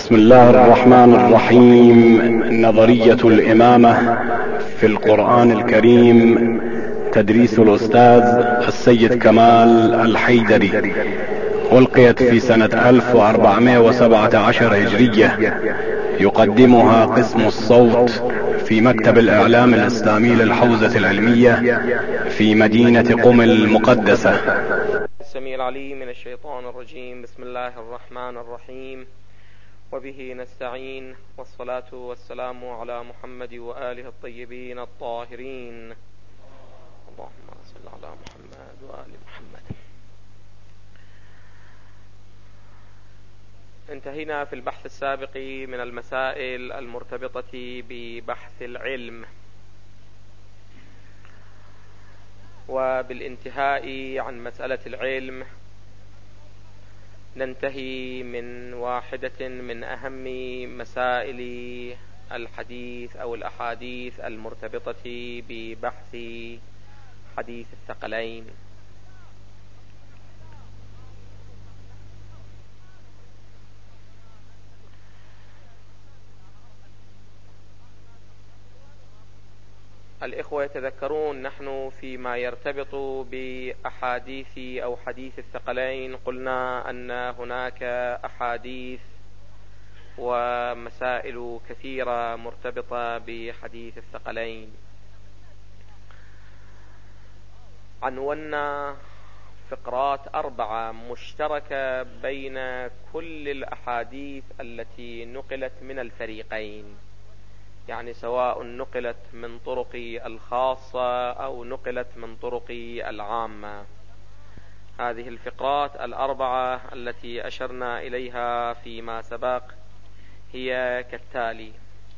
بسم الله الرحمن الرحيم. نظرية الإمامة في القرآن الكريم، تدريس الأستاذ السيد كمال الحيدري، ألقيت في سنة 1417 هجرية. يقدمها قسم الصوت في مكتب الإعلام الإسلامي للحوزة العلمية في مدينة قم المقدسة. السميع العليم من الشيطان الرجيم. بسم الله الرحمن الرحيم، وبه نستعين، والصلاة والسلام على محمد وآله الطيبين الطاهرين. اللهم صل على محمد وآل محمد. انتهينا في البحث السابق من المسائل المرتبطة ببحث العلم، وبالانتهاء عن مسألة العلم ننتهي من واحدة من أهم مسائل الحديث أو الأحاديث المرتبطة ببحث حديث الثقلين. الإخوة يتذكرون نحن فيما يرتبط بأحاديث أو حديث الثقلين قلنا أن هناك أحاديث ومسائل كثيرة مرتبطة بحديث الثقلين. عنونا فقرات 4 مشتركة بين كل الأحاديث التي نقلت من الفريقين، يعني سواء نقلت من طرق الخاصة أو نقلت من طرق العامة. هذه الفقرات 4 التي أشرنا إليها فيما سبق هي كالتالي.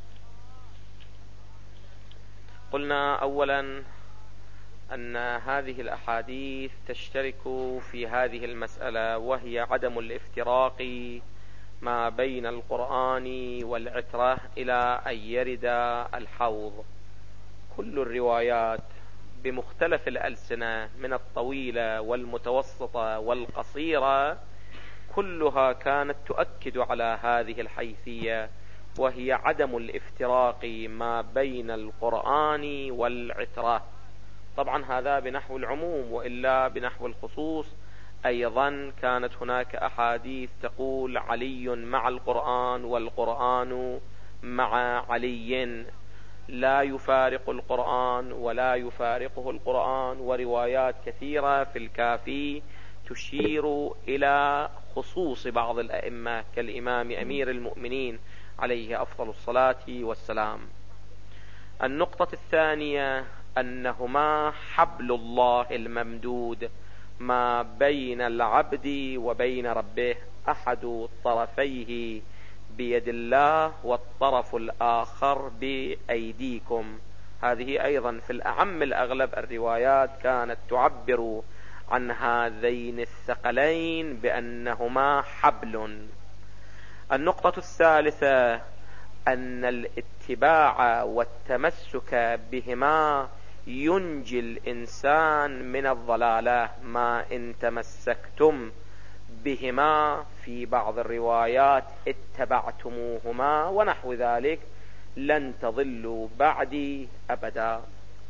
قلنا أولا أن هذه الأحاديث تشترك في هذه المسألة، وهي عدم الافتراق ما بين القرآن والعترة إلى أن يرد الحوض. كل الروايات بمختلف الألسنة من الطويلة والمتوسطة والقصيرة كلها كانت تؤكد على هذه الحيثية، وهي عدم الافتراق ما بين القرآن والعترة. طبعا هذا بنحو العموم، وإلا بنحو الخصوص أيضا كانت هناك أحاديث تقول علي مع القرآن والقرآن مع علي، لا يفارق القرآن ولا يفارقه القرآن، وروايات كثيرة في الكافي تشير إلى خصوص بعض الأئمة كالإمام أمير المؤمنين عليه أفضل الصلاة والسلام. النقطة الثانية أنهما حبل الله الممدود ما بين العبد وبين ربه، أحد طرفيه بيد الله والطرف الآخر بأيديكم. هذه أيضا في الأعم الأغلب الروايات كانت تعبر عن هذين الثقلين بأنهما حبل. النقطة الثالثة أن الاتباع والتمسك بهما ينجي الإنسان من الضلالة، ما إن تمسكتم بهما في بعض الروايات اتبعتموهما ونحو ذلك لن تضلوا بعدي أبدا.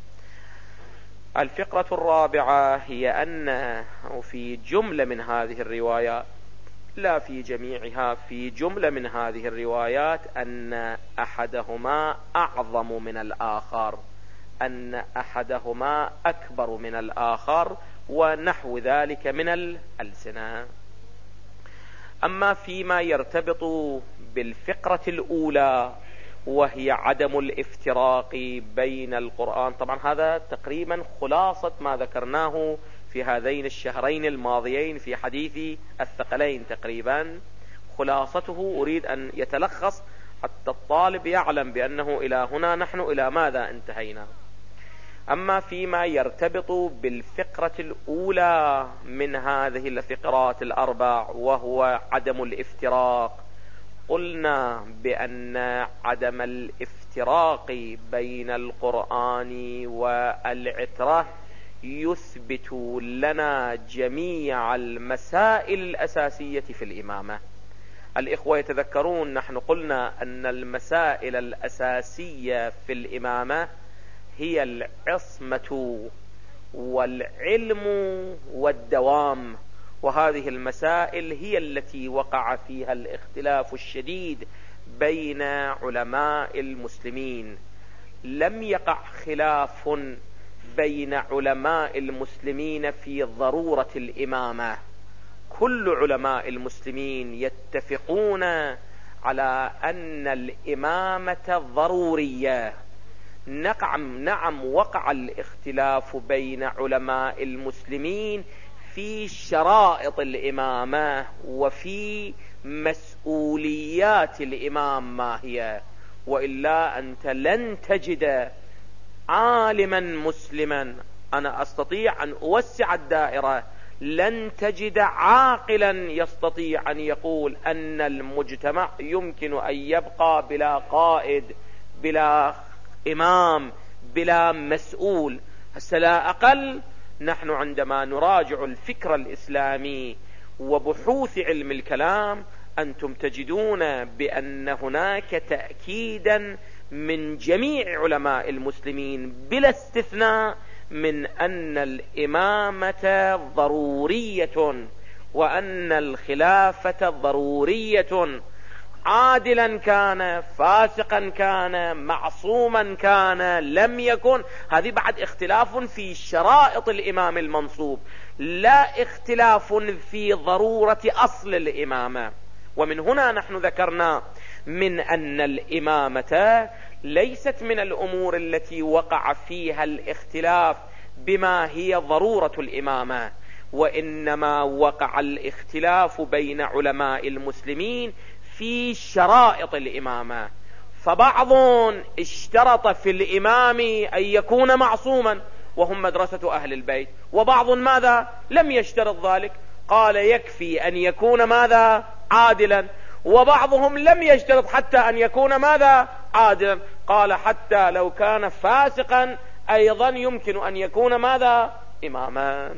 الفقرة الرابعة هي أن في جملة من هذه الروايات، لا في جميعها، في جملة من هذه الروايات أن أحدهما أعظم من الآخر، أن أحدهما أكبر من الآخر ونحو ذلك من الألسنة. أما فيما يرتبط بالفقرة الأولى وهي عدم الافتراق بين القرآن، طبعا هذا تقريبا خلاصة ما ذكرناه في هذين الشهرين الماضيين في حديث الثقلين، تقريبا خلاصته أريد أن يتلخص حتى الطالب يعلم بأنه إلى هنا نحن إلى ماذا انتهينا. أما فيما يرتبط بالفقرة الأولى من هذه الفقرات 4 وهو عدم الافتراق، قلنا بأن عدم الافتراق بين القرآن والعترة يثبت لنا جميع المسائل الأساسية في الإمامة. الإخوة يتذكرون نحن قلنا أن المسائل الأساسية في الإمامة هي العصمة والعلم والدوام، وهذه المسائل هي التي وقع فيها الاختلاف الشديد بين علماء المسلمين. لم يقع خلاف بين علماء المسلمين في ضرورة الإمامة، كل علماء المسلمين يتفقون على أن الإمامة ضرورية. نعم وقع الاختلاف بين علماء المسلمين في شرائط الإمامة وفي مسؤوليات الإمام ما هي، وإلا أنت لن تجد عالما مسلما، أنا أستطيع أن أوسع الدائرة، لن تجد عاقلا يستطيع أن يقول أن المجتمع يمكن أن يبقى بلا قائد، بلا إمام، بلا مسؤول. هسه لا أقل نحن عندما نراجع الفكر الإسلامي وبحوث علم الكلام أنتم تجدون بأن هناك تأكيدا من جميع علماء المسلمين بلا استثناء من أن الإمامة ضرورية وأن الخلافة ضرورية، عادلا كان، فاسقا كان، معصوما كان، لم يكن. هذه بعد اختلاف في شرائط الإمام المنصوب، لا اختلاف في ضرورة أصل الإمامة. ومن هنا نحن ذكرنا من أن الإمامة ليست من الأمور التي وقع فيها الاختلاف بما هي ضرورة الإمامة، وإنما وقع الاختلاف بين علماء المسلمين في شرائط الإمامة. فبعض اشترط في الإمام أن يكون معصوما وهم مدرسة أهل البيت، وبعض ماذا لم يشترط ذلك، قال يكفي أن يكون ماذا عادلا، وبعضهم لم يشترط حتى أن يكون ماذا عادلا، قال حتى لو كان فاسقا أيضا يمكن أن يكون ماذا إماما.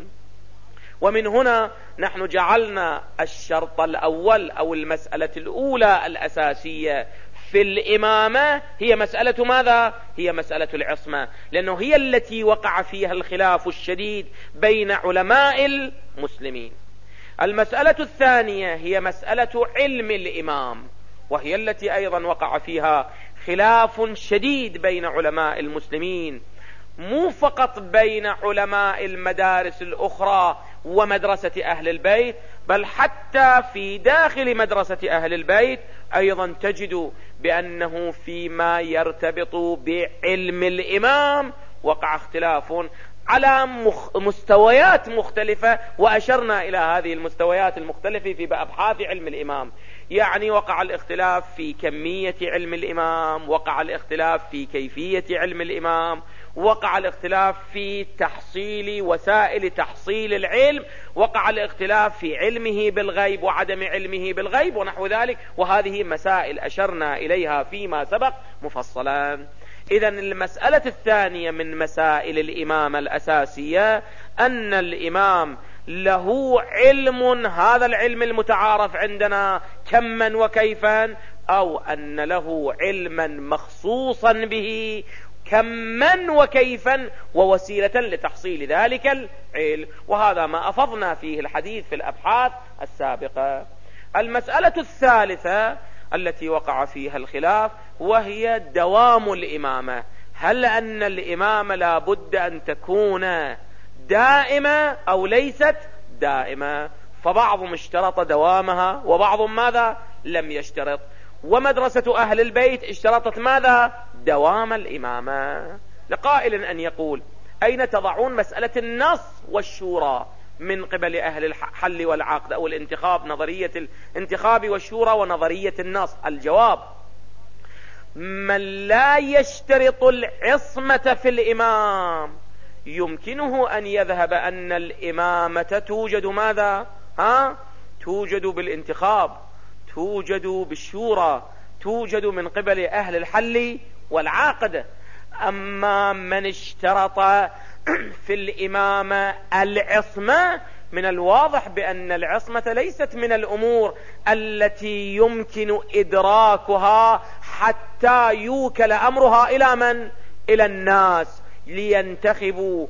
ومن هنا نحن جعلنا الشرط الأول أو المسألة الأولى الأساسية في الإمامة هي مسألة ماذا؟ هي مسألة العصمة، لأنه هي التي وقع فيها الخلاف الشديد بين علماء المسلمين. المسألة الثانية هي مسألة علم الإمام، وهي التي أيضا وقع فيها خلاف شديد بين علماء المسلمين، مو فقط بين علماء المدارس الأخرى ومدرسة أهل البيت، بل حتى في داخل مدرسة أهل البيت أيضا تجد بأنه فيما يرتبط بعلم الإمام وقع اختلاف على مستويات مختلفة، وأشرنا إلى هذه المستويات المختلفة في أبحاث علم الإمام. يعني وقع الاختلاف في كمية علم الإمام، وقع الاختلاف في كيفية علم الإمام، وقع الاختلاف في تحصيل وسائل تحصيل العلم، وقع الاختلاف في علمه بالغيب وعدم علمه بالغيب ونحو ذلك، وهذه مسائل أشرنا إليها فيما سبق مفصلا. إذن المسألة الثانية من مسائل الإمام الأساسية أن الإمام له علم، هذا العلم المتعارف عندنا كما وكيفا، أو أن له علما مخصوصا به كما وكيفا ووسيلة لتحصيل ذلك العلم، وهذا ما أفضنا فيه الحديث في الأبحاث السابقة. المسألة الثالثة التي وقع فيها الخلاف وهي دوام الإمامة. هل أن الإمامة لا بد أن تكون دائمة أو ليست دائمة؟ فبعضهم اشترط دوامها وبعضهم ماذا لم يشترط. ومدرسة أهل البيت اشترطت ماذا؟ دوام الإمامة. لقائل أن يقول أين تضعون مسألة النص والشورى من قبل أهل الحل والعقد أو الانتخاب، نظرية الانتخاب والشورى ونظرية النص؟ الجواب: من لا يشترط العصمة في الإمام يمكنه أن يذهب أن الإمامة توجد ماذا؟ توجد بالانتخاب، توجد بالشورى، توجد من قبل أهل الحل والعقد. أما من اشترط في الإمامة العصمة من الواضح بأن العصمة ليست من الأمور التي يمكن إدراكها حتى يوكل أمرها إلى من؟ إلى الناس لينتخبوا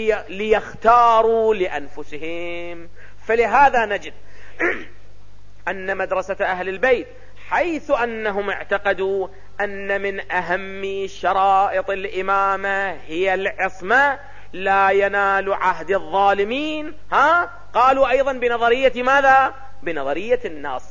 ليختاروا لأنفسهم. فلهذا نجد أن مدرسة أهل البيت حيث أنهم اعتقدوا أن من أهم شرائط الإمامة هي العصمة لا ينال عهد الظالمين، قالوا أيضا بنظرية ماذا؟ بنظرية النص.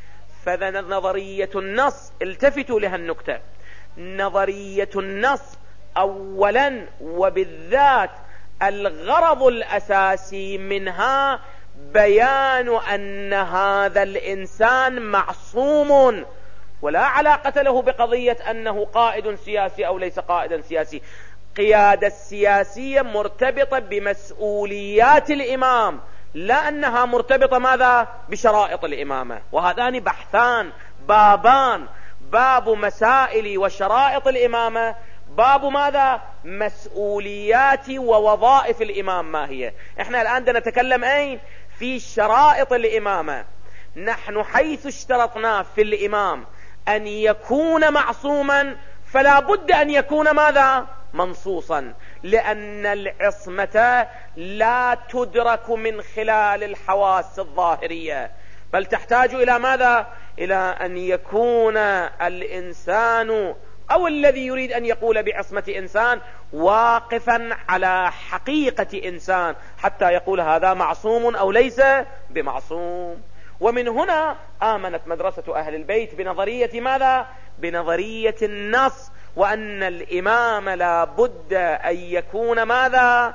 فنظرية النص التفتوا لها النكتة، نظرية النص أولا وبالذات الغرض الأساسي منها بيان أن هذا الإنسان معصوم ولا علاقة له بقضية أنه قائد سياسي أو ليس قائدا سياسي. قيادة السياسية مرتبطة بمسؤوليات الإمام، لا أنها مرتبطة ماذا؟ بشرائط الإمامة. وهذان بحثان بابان، باب مسائل وشرائط الإمامة، باب ماذا؟ مسؤوليات ووظائف الإمام ما هي. احنا الآن نتكلم أين؟ في شرائط الإمامة. نحن حيث اشترطنا في الإمام أن يكون معصوما فلا بد أن يكون ماذا؟ منصوصا، لأن العصمة لا تدرك من خلال الحواس الظاهرية، بل تحتاج إلى ماذا؟ إلى أن يكون الإنسان أو الذي يريد أن يقول بعصمة إنسان واقفا على حقيقة إنسان حتى يقول هذا معصوم أو ليس بمعصوم. ومن هنا آمنت مدرسة أهل البيت بنظرية ماذا؟ بنظرية النص، وأن الإمام لا بد أن يكون ماذا؟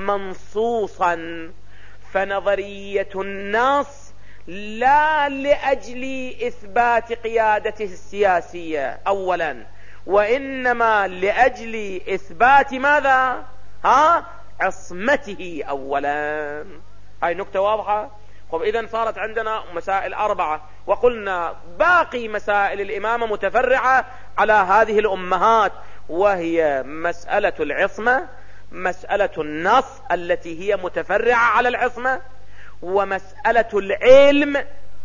منصوصا. فنظرية النص لا لأجل إثبات قيادته السياسية أولا، وإنما لأجل إثبات ماذا؟ عصمته أولا. هاي نكتة واضحة. طب إذن صارت عندنا مسائل 4، وقلنا باقي مسائل الإمامة متفرعة على هذه الأمهات، وهي مسألة العصمة، مسألة النص التي هي متفرعة على العصمة، ومسألة العلم،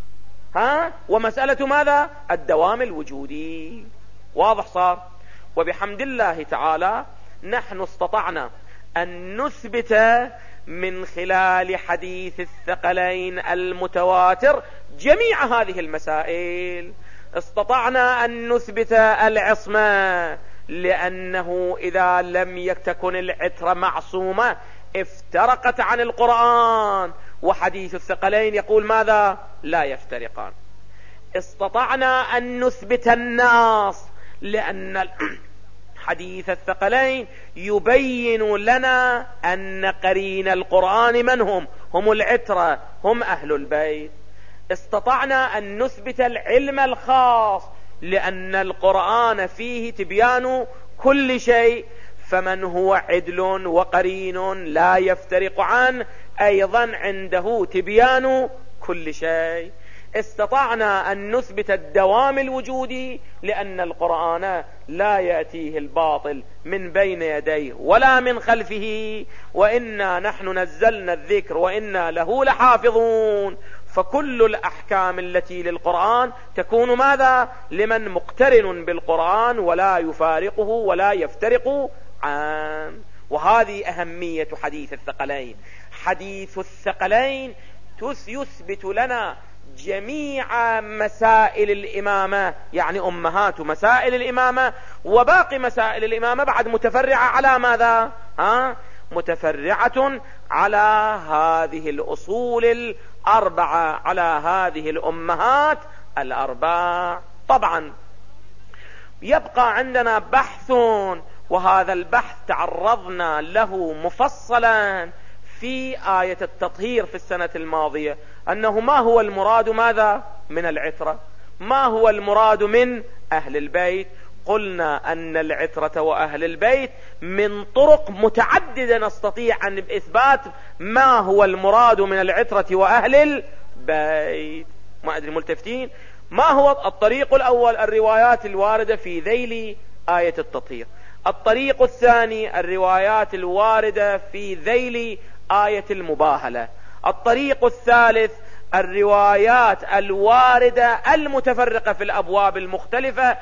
ومسألة ماذا؟ الدوام الوجودي. واضح صار؟ وبحمد الله تعالى نحن استطعنا أن نثبت من خلال حديث الثقلين المتواتر جميع هذه المسائل. استطعنا أن نثبت العصمة لأنه إذا لم تكن العترة معصومة افترقت عن القرآن، وحديث الثقلين يقول ماذا؟ لا يفترقان. استطعنا أن نثبت النص لأن حديث الثقلين يبين لنا أن قرين القرآن من هم؟ هم العترة، هم أهل البيت. استطعنا أن نثبت العلم الخاص لأن القرآن فيه تبيان كل شيء، فمن هو عدل وقرين لا يفترق عنه أيضا عنده تبيان كل شيء. استطعنا أن نثبت الدوام الوجودي لأن القرآن لا يأتيه الباطل من بين يديه ولا من خلفه، وإنا نحن نزلنا الذكر وإنا له لحافظون. فكل الأحكام التي للقرآن تكون ماذا؟ لمن مقترن بالقرآن ولا يفارقه ولا يفترق عنه. وهذه أهمية حديث الثقلين. حديث الثقلين يثبت لنا جميع مسائل الإمامة، يعني أمهات مسائل الإمامة، وباقي مسائل الإمامة بعد متفرعة على ماذا؟ متفرعة على هذه الأصول 4، على هذه الأمهات 4. طبعا يبقى عندنا بحث، وهذا البحث تعرضنا له مفصلا في آية التطهير في السنة الماضية، أنه ما هو المراد ماذا؟ من العترة، ما هو المراد من أهل البيت. قلنا أن العترة وأهل البيت من طرق متعددة نستطيع أن إثبات ما هو المراد من العترة وأهل البيت. ما أدري ملتفتين؟ ما هو الطريق الأول؟ الروايات الواردة في ذيل آية التطهير. الطريق الثاني الروايات الواردة في ذيل آية المباهلة. الطريق الثالث الروايات الواردة المتفرقة في الأبواب المختلفة،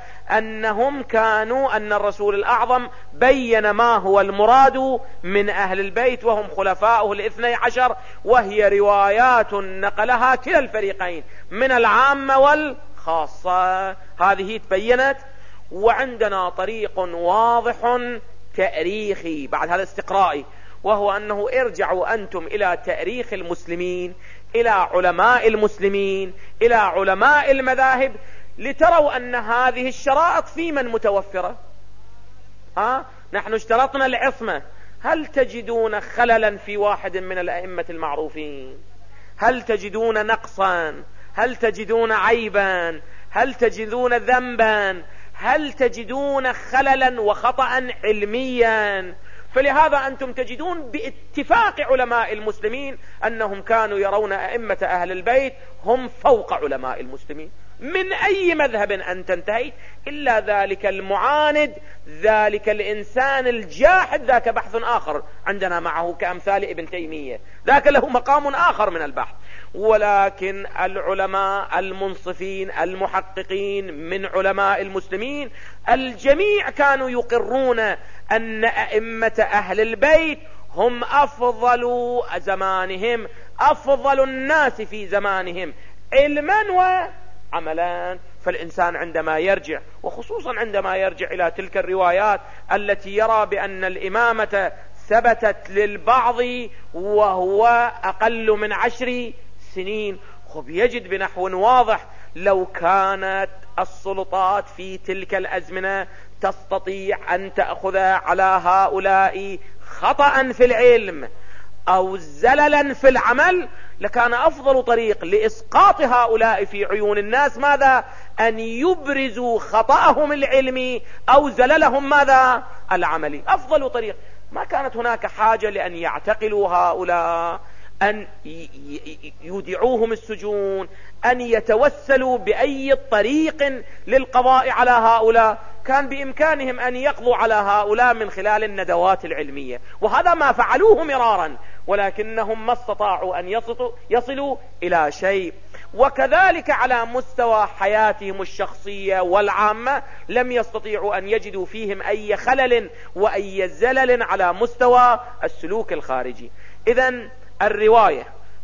أن الرسول الأعظم بين ما هو المراد من أهل البيت وهم خلفاؤه 12، وهي روايات نقلها كلا الفريقين من العامة والخاصة، هذه تبينت. وعندنا طريق واضح تاريخي بعد هذا استقرائي، وهو أنه ارجعوا أنتم إلى تاريخ المسلمين، إلى علماء المسلمين، إلى علماء المذاهب، لتروا أن هذه الشرائط في من متوفرة. نحن اشترطنا العصمة، هل تجدون خللا في واحد من الأئمة المعروفين؟ هل تجدون نقصا؟ هل تجدون عيبا؟ هل تجدون ذنبا؟ هل تجدون خللا وخطأ علميا؟ فلهذا أنتم تجدون باتفاق علماء المسلمين أنهم كانوا يرون أئمة أهل البيت هم فوق علماء المسلمين من أي مذهب أن تنتهي، إلا ذلك المعاند، ذلك الإنسان الجاحد، ذاك بحث آخر عندنا معه كأمثال ابن تيمية، ذاك له مقام آخر من البحث. ولكن العلماء المنصفين المحققين من علماء المسلمين الجميع كانوا يقرون أن أئمة أهل البيت هم أفضل زمانهم، أفضل الناس في زمانهم علما وعملا. فالإنسان عندما يرجع، وخصوصا عندما يرجع إلى تلك الروايات التي يرى بأن الإمامة ثبتت للبعض وهو أقل من 10 سنين، يجد بنحو واضح لو كانت السلطات في تلك الأزمنة تستطيع أن تأخذ على هؤلاء خطأ في العلم أو زللا في العمل، لكان أفضل طريق لإسقاط هؤلاء في عيون الناس ماذا؟ أن يبرزوا خطأهم العلمي أو زللهم ماذا؟ العملي. أفضل طريق. ما كانت هناك حاجة لأن يعتقلوا هؤلاء، أن يودعوهم السجون، أن يتوسلوا بأي طريق للقضاء على هؤلاء. كان بإمكانهم أن يقضوا على هؤلاء من خلال الندوات العلمية، وهذا ما فعلوه مرارا، ولكنهم ما استطاعوا أن يصلوا إلى شيء. وكذلك على مستوى حياتهم الشخصية والعامة لم يستطيعوا أن يجدوا فيهم أي خلل وأي زلل على مستوى السلوك الخارجي. إذن الرواية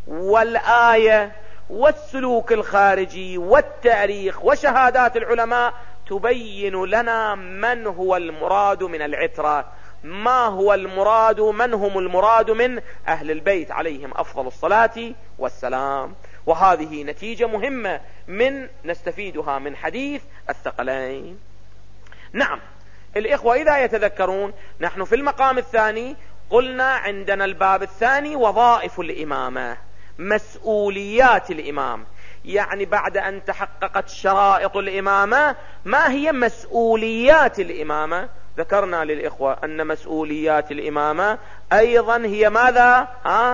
والآية والسلوك الخارجي والتاريخ وشهادات العلماء تبين لنا من هو المراد من العترة، ما هو المراد، من هم المراد من أهل البيت عليهم أفضل الصلاة والسلام. وهذه نتيجة مهمة نستفيدها من حديث الثقلين. نعم الإخوة إذا يتذكرون، نحن في المقام الثاني قلنا عندنا الباب الثاني وظائف الإمامة، مسؤوليات الإمام. يعني بعد أن تحققت شرائط الإمامة، ما هي مسؤوليات الإمامة؟ ذكرنا للإخوة أن مسؤوليات الإمامة أيضا هي ماذا؟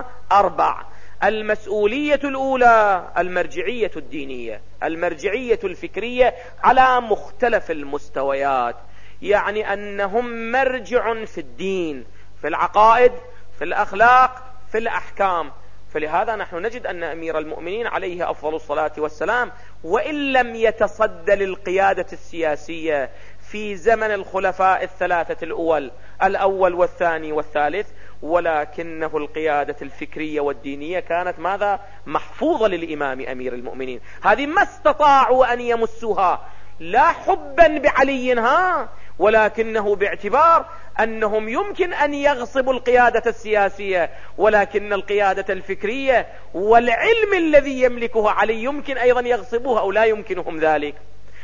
4. المسؤولية الأولى المرجعية الدينية، المرجعية الفكرية على مختلف المستويات، يعني أنهم مرجع في الدين، في العقائد، في الأخلاق، في الأحكام. فلهذا نحن نجد أن أمير المؤمنين عليه أفضل الصلاة والسلام وإن لم يتصدى للقيادة السياسية في زمن الخلفاء الثلاثة الأول والثاني والثالث، ولكنه القيادة الفكرية والدينية كانت ماذا؟ محفوظة للإمام أمير المؤمنين. هذه ما استطاعوا أن يمسوها، لا حبا بعلي ولكنه باعتبار أنهم يمكن أن يغصبوا القيادة السياسية، ولكن القيادة الفكرية والعلم الذي يملكه علي يمكن أيضا يغصبوها أو لا يمكنهم ذلك.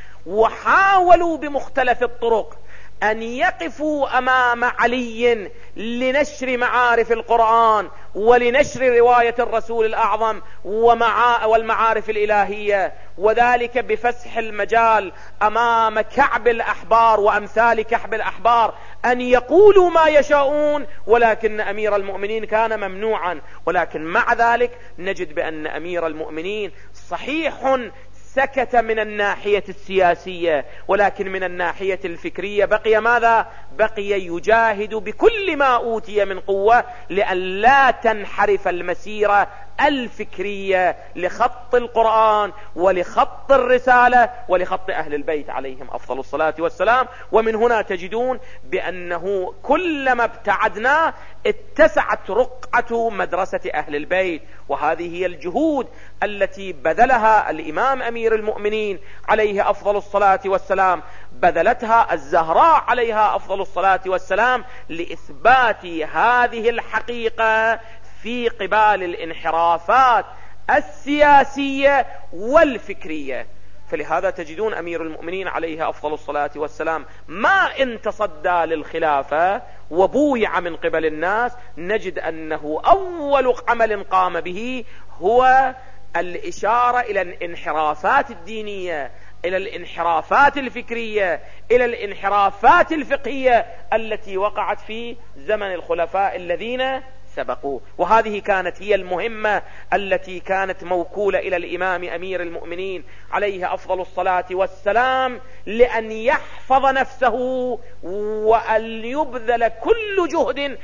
وحاولوا بمختلف الطرق أن يقفوا أمام علي لنشر معارف القرآن ولنشر رواية الرسول الأعظم والمعارف الإلهية، وذلك بفسح المجال أمام كعب الأحبار وأمثال كعب الأحبار أن يقولوا ما يشاءون، ولكن أمير المؤمنين كان ممنوعا. ولكن مع ذلك نجد بأن أمير المؤمنين صحيح سكت من الناحية السياسية، ولكن من الناحية الفكرية بقي ماذا؟ بقي يجاهد بكل ما أوتي من قوة لأن لا تنحرف المسيرة الفكرية لخط القرآن ولخط الرسالة ولخط أهل البيت عليهم أفضل الصلاة والسلام. ومن هنا تجدون بأنه كلما ابتعدنا اتسعت رقعة مدرسة أهل البيت. وهذه هي الجهود التي بذلها الإمام أمير المؤمنين عليه أفضل الصلاة والسلام، بذلتها الزهراء عليها أفضل الصلاة والسلام لإثبات هذه الحقيقة في قبال الانحرافات السياسية والفكرية. فلهذا تجدون أمير المؤمنين عليه أفضل الصلاة والسلام ما إن تصدى للخلافة وبويع من قبل الناس، نجد أنه أول عمل قام به هو الإشارة إلى الانحرافات الدينية، إلى الانحرافات الفكرية، إلى الانحرافات الفقهية التي وقعت في زمن الخلفاء الذين سبقوا. وهذه كانت هي المهمة التي كانت موكولة إلى الإمام أمير المؤمنين عليه أفضل الصلاة والسلام، لأن يحفظ نفسه وأن يبذل كل جهد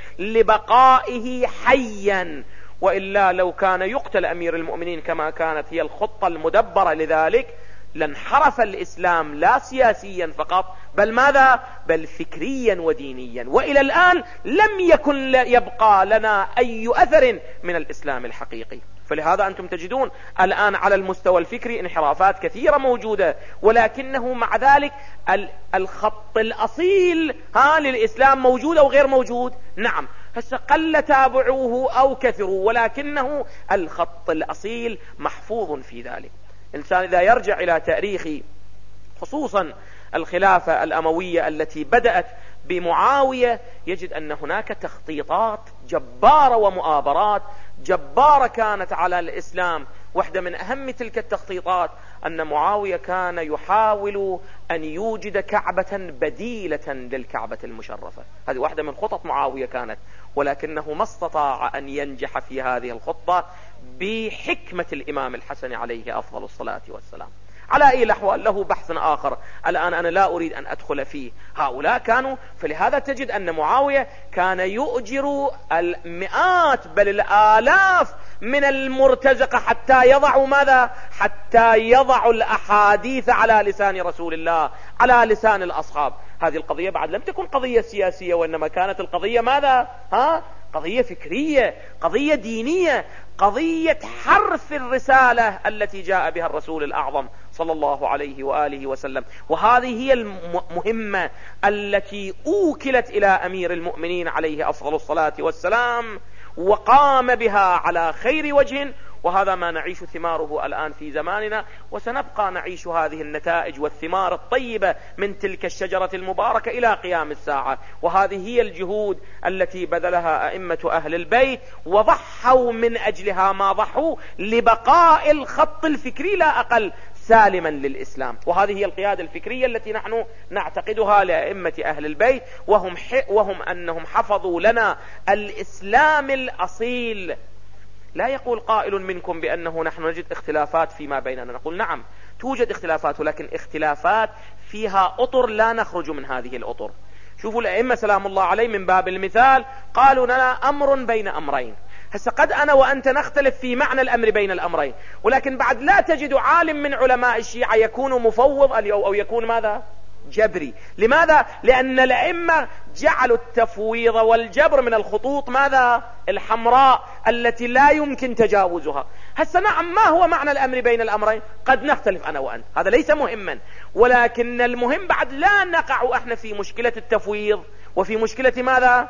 لبقائه حيا. وإلا لو كان يقتل أمير المؤمنين كما كانت هي الخطة المدبرة لذلك لانحرف الإسلام لا سياسيا فقط، بل ماذا؟ بل فكريا ودينيا. وإلى الآن لم يكن يبقى لنا أي أثر من الإسلام الحقيقي. فلهذا أنتم تجدون الآن على المستوى الفكري انحرافات كثيرة موجودة، ولكنه مع ذلك الخط الأصيل للإسلام موجود أو غير موجود؟ نعم، هسه قل تابعوه أو كثروا، ولكنه الخط الأصيل محفوظ في ذلك. الإنسان إذا يرجع إلى تاريخ خصوصا الخلافة الأموية التي بدأت بمعاوية، يجد أن هناك تخطيطات جبارة ومؤامرات جبارة كانت على الإسلام. واحدة من أهم تلك التخطيطات أن معاوية كان يحاول أن يوجد كعبة بديلة للكعبة المشرفة. هذه واحدة من خطط معاوية كانت، ولكنه ما استطاع أن ينجح في هذه الخطة بحكمة الإمام الحسن عليه أفضل الصلاة والسلام. على أي الأحوال له بحث آخر الآن أنا لا أريد أن أدخل فيه. هؤلاء كانوا، فلهذا تجد أن معاوية كان يؤجر المئات بل الآلاف من المرتزقة حتى يضعوا ماذا؟ حتى يضعوا الأحاديث على لسان رسول الله، على لسان الأصحاب. هذه القضية بعد لم تكن قضية سياسية، وإنما كانت القضية ماذا؟ قضية فكرية، قضية دينية، قضية حرف الرسالة التي جاء بها الرسول الأعظم صلى الله عليه وآله وسلم. وهذه هي المهمة التي أوكلت إلى أمير المؤمنين عليه أفضل الصلاة والسلام، وقام بها على خير وجه. وهذا ما نعيش ثماره الآن في زماننا، وسنبقى نعيش هذه النتائج والثمار الطيبة من تلك الشجرة المباركة إلى قيام الساعة. وهذه هي الجهود التي بذلها أئمة أهل البيت، وضحوا من أجلها ما ضحوا لبقاء الخط الفكري لا أقل سالما للإسلام. وهذه هي القيادة الفكرية التي نحن نعتقدها لأئمة أهل البيت، وهم أنهم حفظوا لنا الإسلام الأصيل. لا يقول قائل منكم بأنه نحن نجد اختلافات فيما بيننا. نقول نعم توجد اختلافات، ولكن اختلافات فيها أطر لا نخرج من هذه الأطر. شوفوا الأئمة سلام الله عليه من باب المثال قالوا لنا أمر بين أمرين. هسه قد أنا وأنت نختلف في معنى الأمر بين الأمرين، ولكن بعد لا تجد عالم من علماء الشيعة يكون مفوض أو يكون ماذا؟ جبري. لماذا؟ لأن الأئمة جعلوا التفويض والجبر من الخطوط ماذا؟ الحمراء التي لا يمكن تجاوزها. هسه نعم، ما هو معنى الأمر بين الأمرين؟ قد نختلف أنا وأنت، هذا ليس مهما، ولكن المهم بعد لا نقع احنا في مشكلة التفويض وفي مشكلة ماذا؟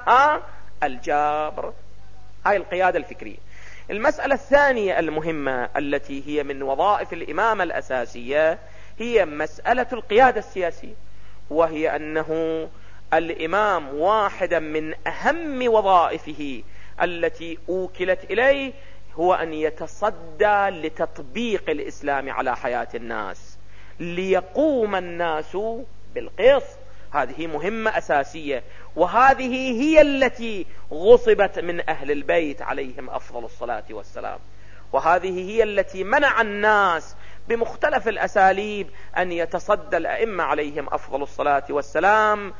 الجبر. هاي القيادة الفكرية. المسألة الثانية المهمة التي هي من وظائف الإمامة الأساسية هي مسألة القيادة السياسية، وهي أنه الإمام واحدا من أهم وظائفه التي أوكلت إليه هو أن يتصدى لتطبيق الإسلام على حياة الناس، ليقوم الناس بالقسط. هذه مهمة أساسية، وهذه هي التي غصبت من أهل البيت عليهم أفضل الصلاة والسلام، وهذه هي التي منع الناس بمختلف الأساليب أن يتصدى الأئمة عليهم أفضل الصلاة والسلام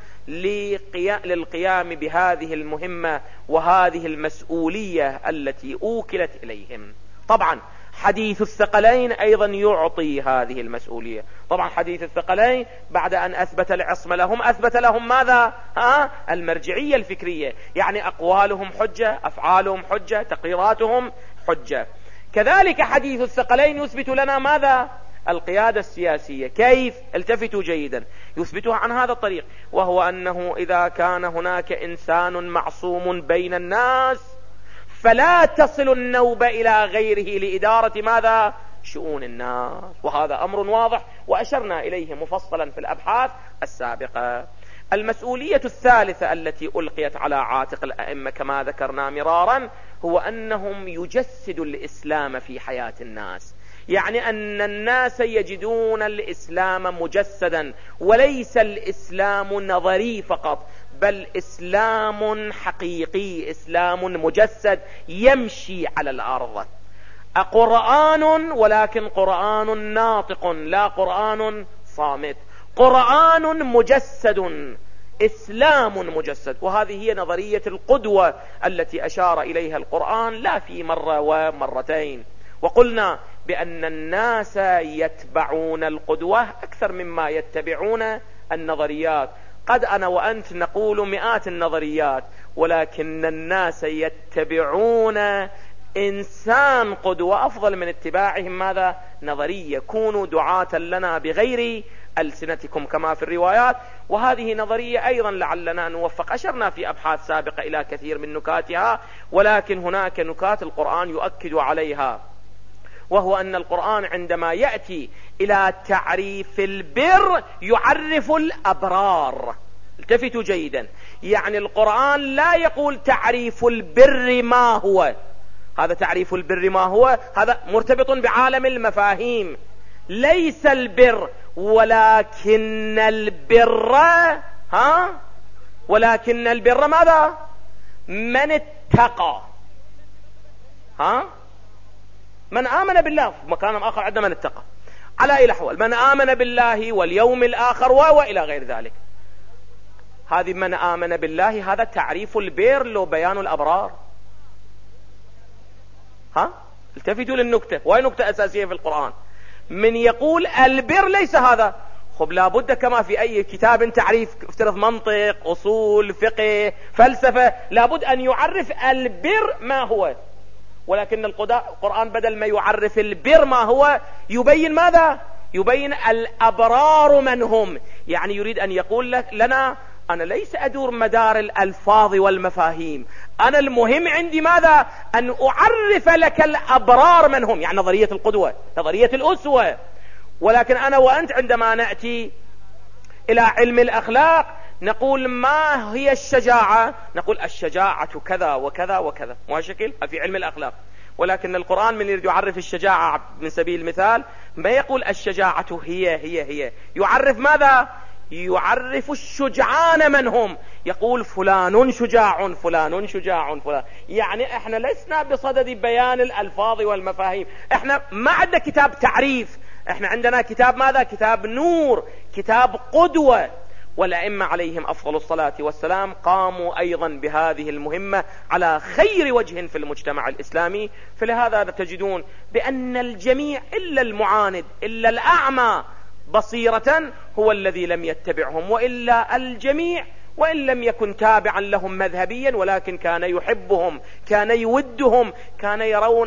للقيام بهذه المهمة وهذه المسؤولية التي أوكلت إليهم. طبعا حديث الثقلين أيضا يعطي هذه المسؤولية. طبعا حديث الثقلين بعد أن أثبت العصمة لهم أثبت لهم ماذا؟ المرجعية الفكرية، يعني أقوالهم حجة، أفعالهم حجة، تقريراتهم حجة. كذلك حديث الثقلين يثبت لنا ماذا؟ القيادة السياسية. كيف؟ التفتوا جيدا، يثبتها عن هذا الطريق، وهو أنه إذا كان هناك إنسان معصوم بين الناس فلا تصل النوبة إلى غيره لإدارة ماذا؟ شؤون الناس. وهذا أمر واضح وأشرنا إليه مفصلا في الأبحاث السابقة. المسؤولية الثالثة التي ألقيت على عاتق الأئمة كما ذكرنا مرارا هو أنهم يجسدوا الإسلام في حياة الناس، يعني أن الناس يجدون الإسلام مجسدا، وليس الإسلام نظري فقط، بل إسلام حقيقي، إسلام مجسد يمشي على الأرض. قرآن، ولكن قرآن ناطق لا قرآن صامت، قرآن مجسد، إسلام مجسد. وهذه هي نظرية القدوة التي أشار إليها القرآن لا في مرة ومرتين. وقلنا بأن الناس يتبعون القدوة أكثر مما يتبعون النظريات. قد أنا وأنت نقول مئات النظريات، ولكن الناس يتبعون إنسان قدوة أفضل من اتباعهم ماذا؟ نظرية. كونوا دعاة لنا بغير ألسنتكم كما في الروايات. وهذه نظرية أيضا لعلنا نوفق، أشرنا في أبحاث سابقة إلى كثير من نكاتها، ولكن هناك نكات القرآن يؤكد عليها، وهو أن القرآن عندما يأتي إلى تعريف البر يعرف الأبرار. التفتوا جيدا، يعني القرآن لا يقول تعريف البر ما هو، هذا تعريف البر ما هو هذا مرتبط بعالم المفاهيم. ليس البر، ولكن البر ولكن البر ماذا؟ من اتقى. من آمن بالله. في مكان آخر عندنا من اتقى. على أي الأحوال من آمن بالله واليوم الآخر وإلى غير ذلك. هذه من آمن بالله هذا تعريف البر لو بيان الأبرار. التفتوا للنكتة، وهي نكتة أساسية في القرآن. من يقول البر ليس هذا، خب لابد كما في أي كتاب تعريف، افترض منطق، أصول، فقه، فلسفة، لابد أن يعرف البر ما هو. ولكن القرآن بدل ما يعرف البر ما هو يبين ماذا؟ يبين الأبرار من هم. يعني يريد أن يقول لك لنا أنا ليس أدور مدار الألفاظ والمفاهيم، أنا المهم عندي ماذا؟ أن أعرف لك الأبرار من هم، يعني نظرية القدوة، نظرية الأسوة. ولكن أنا وأنت عندما نأتي إلى علم الأخلاق نقول ما هي الشجاعة؟ نقول الشجاعة كذا وكذا وكذا، مو هالشكل في علم الأخلاق. ولكن القرآن من يريد يعرف الشجاعة من سبيل المثال ما يقول الشجاعة هي يعرف ماذا؟ يعرف الشجعان من هم، يقول فلان شجاع فلان شجاع فلان. يعني احنا لسنا بصدد بيان الألفاظ والمفاهيم، احنا ما عندنا كتاب تعريف، احنا عندنا كتاب ماذا؟ كتاب نور، كتاب قدوة. والأئمة عليهم أفضل الصلاة والسلام قاموا أيضا بهذه المهمة على خير وجه في المجتمع الإسلامي. فلهذا تجدون بأن الجميع إلا المعاند إلا الأعمى بصيرة هو الذي لم يتبعهم، وإلا الجميع وإن لم يكن تابعا لهم مذهبيا ولكن كان يحبهم، كان يودهم، كان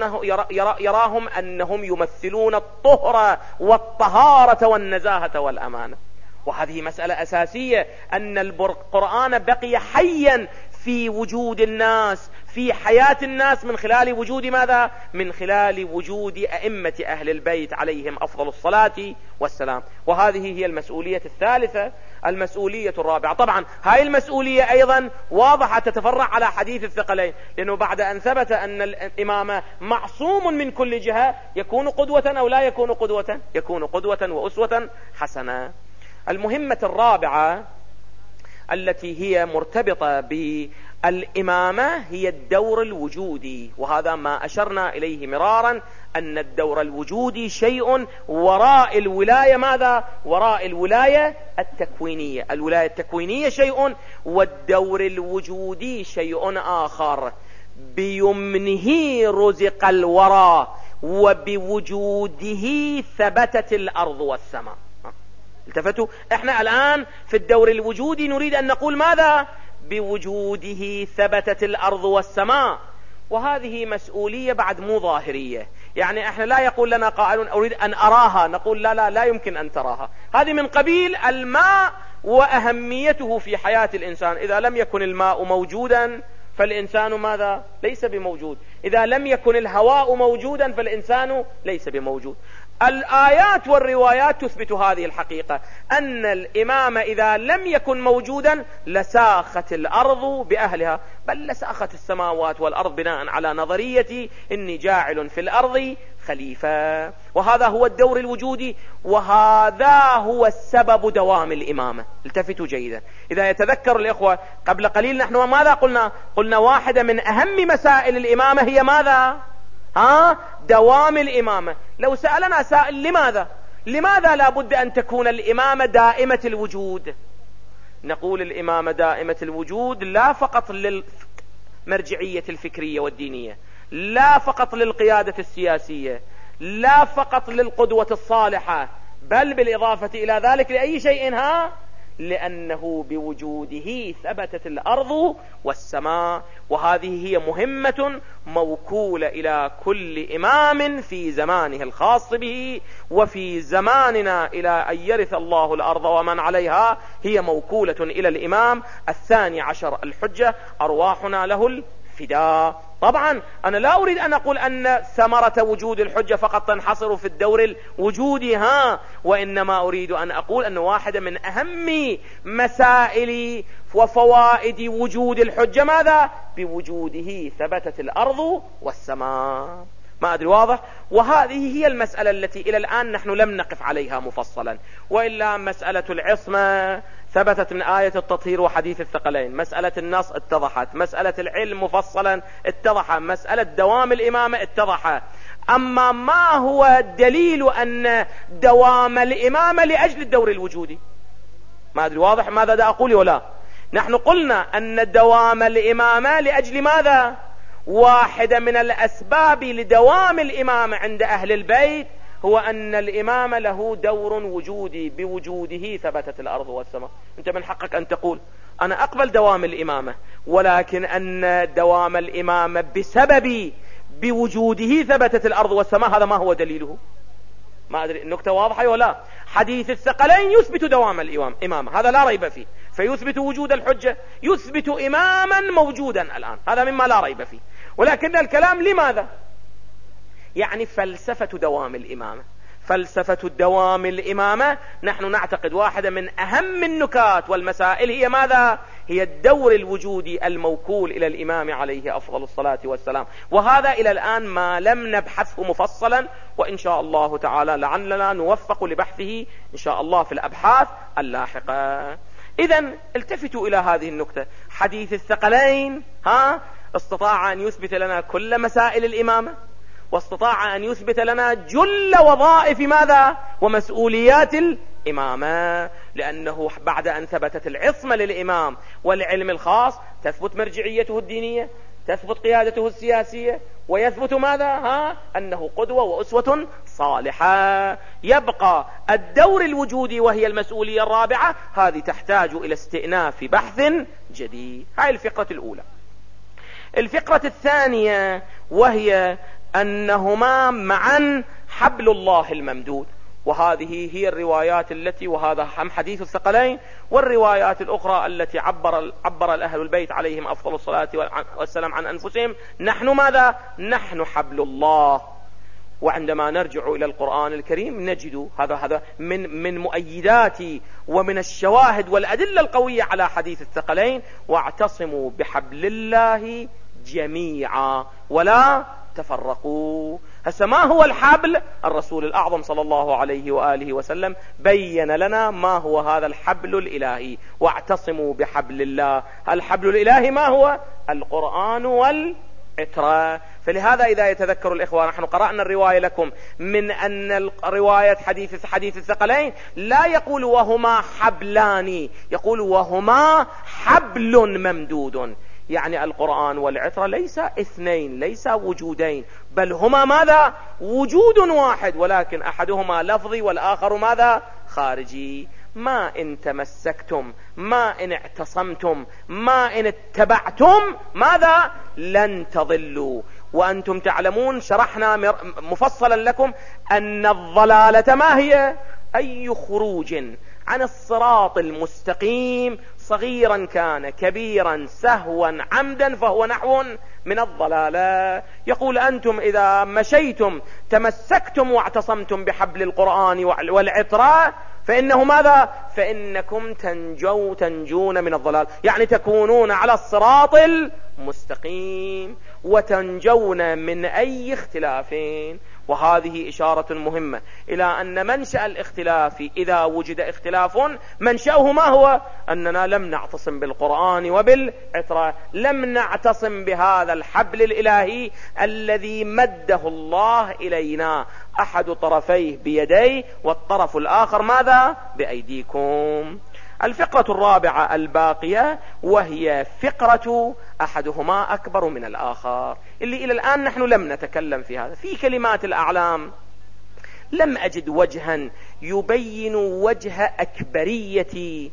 يراهم أنهم يمثلون الطهر والطهارة والنزاهة والأمانة. وهذه مسألة أساسية، أن القرآن بقي حيا في وجود الناس، في حياة الناس، من خلال وجود ماذا؟ من خلال وجود أئمة أهل البيت عليهم أفضل الصلاة والسلام. وهذه هي المسؤولية الثالثة. المسؤولية الرابعة، طبعا هاي المسؤولية أيضا واضحة تتفرع على حديث الثقلين، لأنه بعد أن ثبت أن الإمام معصوم من كل جهة يكون قدوة أو لا يكون قدوة؟ يكون قدوة وأسوة حسنة. المهمة الرابعة التي هي مرتبطة بالإمامة هي الدور الوجودي، وهذا ما أشرنا إليه مرارا، أن الدور الوجودي شيء وراء الولاية ماذا؟ وراء الولاية التكوينية. الولاية التكوينية شيء والدور الوجودي شيء آخر. بيمنه رزق الورى وبوجوده ثبتت الأرض والسماء. التفتوا، احنا الآن في الدور الوجودي نريد أن نقول ماذا؟ بوجوده ثبتت الأرض والسماء. وهذه مسؤولية بعد مو ظاهرية، يعني احنا لا يقول لنا قائل أريد أن أراها نقول لا يمكن أن تراها. هذه من قبيل الماء وأهميته في حياة الإنسان. إذا لم يكن الماء موجودا فالإنسان ماذا؟ ليس بموجود. إذا لم يكن الهواء موجودا فالإنسان ليس بموجود. الآيات والروايات تثبت هذه الحقيقة، أن الإمام إذا لم يكن موجودا لساخت الأرض بأهلها، بل لساخت السماوات والأرض بناء على نظرية إني جاعل في الأرض خليفة. وهذا هو الدور الوجودي، وهذا هو السبب دوام الإمامة. التفتوا جيدا، إذا يتذكر الإخوة قبل قليل نحن ماذا قلنا واحدة من أهم مسائل الإمامة هي ماذا؟ دوام الإمامة. لو سألنا سائل لماذا لا بد أن تكون الإمامة دائمة الوجود؟ نقول الإمامة دائمة الوجود لا فقط للمرجعية الفكرية والدينية، لا فقط للقيادة السياسية، لا فقط للقدوة الصالحة، بل بالإضافة إلى ذلك لأي شيء لأنه بوجوده ثبتت الأرض والسماء. وهذه هي مهمة موكولة إلى كل إمام في زمانه الخاص به، وفي زماننا إلى أن يرث الله الأرض ومن عليها هي موكولة إلى الإمام 12 الحجة، أرواحنا له الفداء. طبعا أنا لا أريد أن أقول أن ثمرة وجود الحجة فقط تنحصر في الدور الوجودي، وإنما أريد أن أقول أن واحدة من أهم مسائل وفوائد وجود الحجة ماذا؟ بوجوده ثبتت الأرض والسماء. ما أدري واضح؟ وهذه هي المسألة التي إلى الآن نحن لم نقف عليها مفصلا، وإلا مسألة العصمة ثبتت من آية التطهير وحديث الثقلين، مسألة النص اتضحت، مسألة العلم مفصلا اتضح، مسألة دوام الإمامة اتضح. أما ما هو دليل أن دوام الإمامة لأجل الدور الوجودي؟ ما أدري واضح ماذا دا أقول ولا؟ نحن قلنا أن دوام الإمامة لأجل ماذا؟ واحدة من الأسباب لدوام الإمامة عند أهل البيت هو أن الإمام له دور وجودي، بوجوده ثبتت الأرض والسماء. أنت من حقك أن تقول أنا أقبل دوام الإمامة، ولكن أن دوام الإمامة بسبب بوجوده ثبتت الأرض والسماء، هذا ما هو دليله؟ ما أدري النكتة واضحة ولا؟ حديث الثقلين يثبت دوام الإمامة، هذا لا ريب فيه، فيثبت وجود الحجة، يثبت إماما موجودا الآن، هذا مما لا ريب فيه. ولكن الكلام لماذا؟ يعني فلسفة دوام الإمامة. فلسفة دوام الإمامة نحن نعتقد واحدة من أهم النكات والمسائل هي ماذا؟ هي الدور الوجودي الموكول إلى الإمام عليه أفضل الصلاة والسلام. وهذا إلى الآن ما لم نبحثه مفصلا، وإن شاء الله تعالى لعلنا نوفق لبحثه إن شاء الله في الأبحاث اللاحقة. إذن التفتوا إلى هذه النكتة. حديث الثقلين استطاع أن يثبت لنا كل مسائل الإمامة، واستطاع أن يثبت لنا جل وظائف ماذا؟ ومسؤوليات الإمامة، لأنه بعد أن ثبتت العصمة للإمام والعلم الخاص تثبت مرجعيته الدينية، تثبت قيادته السياسية، ويثبت ماذا؟ أنه قدوة وأسوة صالحة. يبقى الدور الوجودي وهي المسؤولية الرابعة، هذه تحتاج إلى استئناف بحث جديد. هاي الفقرة الأولى. الفقرة الثانية وهي أنهما معا حبل الله الممدود، وهذه هي الروايات التي، وهذا هم حديث الثقلين والروايات الأخرى التي عبر الأهل البيت عليهم أفضل الصلاة والسلام عن أنفسهم. نحن ماذا؟ نحن حبل الله. وعندما نرجع إلى القرآن الكريم نجد هذا من مؤيدات ومن الشواهد والأدلة القوية على حديث الثقلين: واعتصموا بحبل الله جميعا ولا تفرقوا. هسه ما هو الحبل؟ الرسول الأعظم صلى الله عليه وآله وسلم بين لنا ما هو هذا الحبل الإلهي. واعتصموا بحبل الله. الحبل الإلهي ما هو؟ القرآن والعترة. فلهذا إذا يتذكر الإخوة، نحن قرأنا الرواية لكم من أن رواية حديث الثقلين لا يقول وهما حبلان، يقول وهما حبل ممدود، يعني القرآن والعترة ليس اثنين، ليس وجودين، بل هما ماذا؟ وجود واحد، ولكن أحدهما لفظي والآخر ماذا؟ خارجي. ما إن تمسكتم، ما إن اعتصمتم، ما إن اتبعتم ماذا؟ لن تضلوا. وأنتم تعلمون شرحنا مفصلا لكم أن الضلالة ما هي؟ أي خروج عن الصراط المستقيم صغيرا كان كبيرا سهوا عمدا فهو نحو من الضلالة. يقول أنتم إذا مشيتم تمسكتم واعتصمتم بحبل القرآن والعترة فإنه ماذا؟ فإنكم تنجون من الضلال، يعني تكونون على الصراط المستقيم وتنجون من أي اختلافين. وهذه إشارة مهمة إلى أن منشأ الاختلاف إذا وجد اختلاف منشأه ما هو؟ أننا لم نعتصم بالقرآن وبالعترة، لم نعتصم بهذا الحبل الإلهي الذي مده الله إلينا، أحد طرفيه بيديه والطرف الآخر ماذا؟ بأيديكم. الفقرة الرابعة الباقية وهي فقرة أحدهما أكبر من الآخر، اللي إلى الآن نحن لم نتكلم في هذا. في كلمات الأعلام لم أجد وجها يبين وجه أكبرية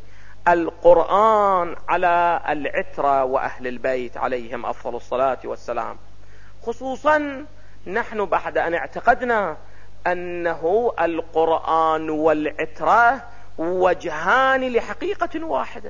القرآن على العترة وأهل البيت عليهم أفضل الصلاة والسلام، خصوصا نحن بعد أن اعتقدنا أنه القرآن والعترة وجهان لحقيقة واحدة.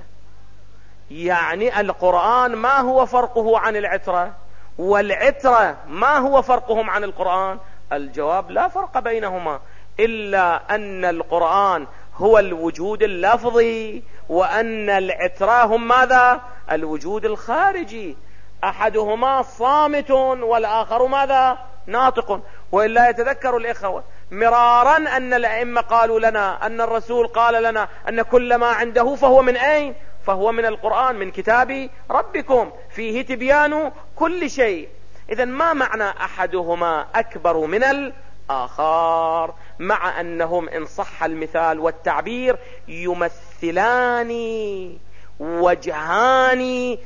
يعني القرآن ما هو فرقه عن العترة، والعترة ما هو فرقهم عن القرآن؟ الجواب لا فرق بينهما، إلا أن القرآن هو الوجود اللفظي وأن العترة هم ماذا؟ الوجود الخارجي. أحدهما صامت والآخر ماذا؟ ناطق. وإلا يتذكر الإخوة مرارا أن الأئمة قالوا لنا، أن الرسول قال لنا أن كل ما عنده فهو من أين؟ فهو من القرآن، من كتاب ربكم فيه تبيان كل شيء. إذن ما معنى أحدهما أكبر من الآخر؟ مع أنهم إن صح المثال والتعبير يمثلان وجهان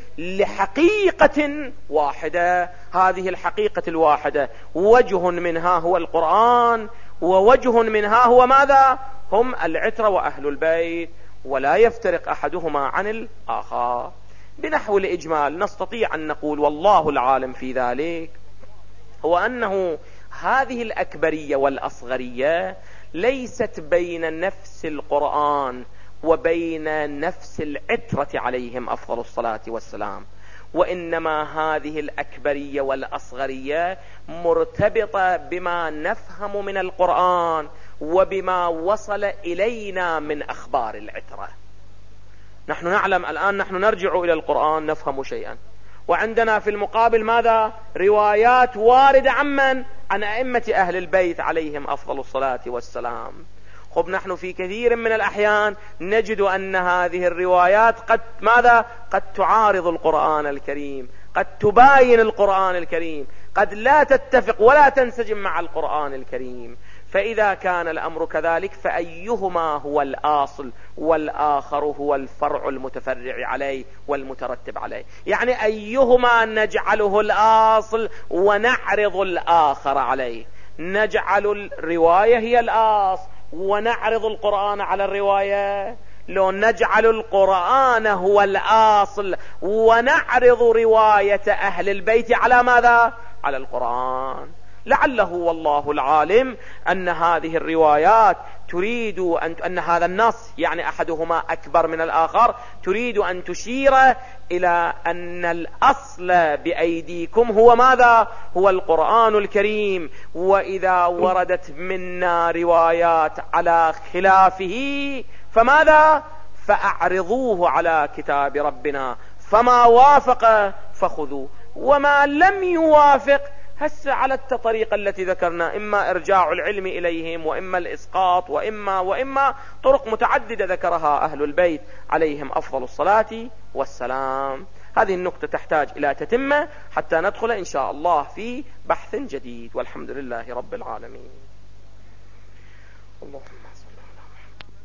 لحقيقة واحدة. هذه الحقيقة الواحدة وجه منها هو القرآن، ووجه منها هو ماذا؟ هم العترة وأهل البيت، ولا يفترق أحدهما عن الآخر. بنحو الإجمال نستطيع أن نقول والله العالم في ذلك هو أنه هذه الأكبرية والأصغرية ليست بين نفس القرآن وبين نفس العترة عليهم أفضل الصلاة والسلام، وإنما هذه الأكبرية والأصغرية مرتبطة بما نفهم من القرآن وبما وصل إلينا من أخبار العترة. نحن نعلم الآن، نحن نرجع إلى القرآن نفهم شيئا، وعندنا في المقابل ماذا؟ روايات واردة عمن؟ عن أئمة أهل البيت عليهم أفضل الصلاة والسلام. خب نحن في كثير من الأحيان نجد أن هذه الروايات قد ماذا؟ قد تعارض القرآن الكريم، قد تباين القرآن الكريم، قد لا تتفق ولا تنسجم مع القرآن الكريم. فإذا كان الأمر كذلك فأيهما هو الأصل والآخر هو الفرع المتفرع عليه والمترتب عليه؟ يعني أيهما نجعله الأصل ونعرض الآخر عليه؟ نجعل الرواية هي الأصل ونعرض القرآن على الرواية؟ لو نجعل القرآن هو الأصل ونعرض رواية أهل البيت على ماذا؟ على القرآن. لعله والله العالم أن هذه الروايات تريد أن هذا النص يعني أحدهما أكبر من الآخر تريد أن تشير إلى أن الأصل بأيديكم هو ماذا؟ هو القرآن الكريم. وإذا وردت منا روايات على خلافه فماذا؟ فأعرضوه على كتاب ربنا، فما وافق فخذوا وما لم يوافق هسه على الطريقة التي ذكرنا، إما إرجاع العلم إليهم وإما الإسقاط وإما طرق متعددة ذكرها أهل البيت عليهم أفضل الصلاة والسلام. هذه النقطة تحتاج إلى تتمة حتى ندخل إن شاء الله في بحث جديد، والحمد لله رب العالمين. اللهم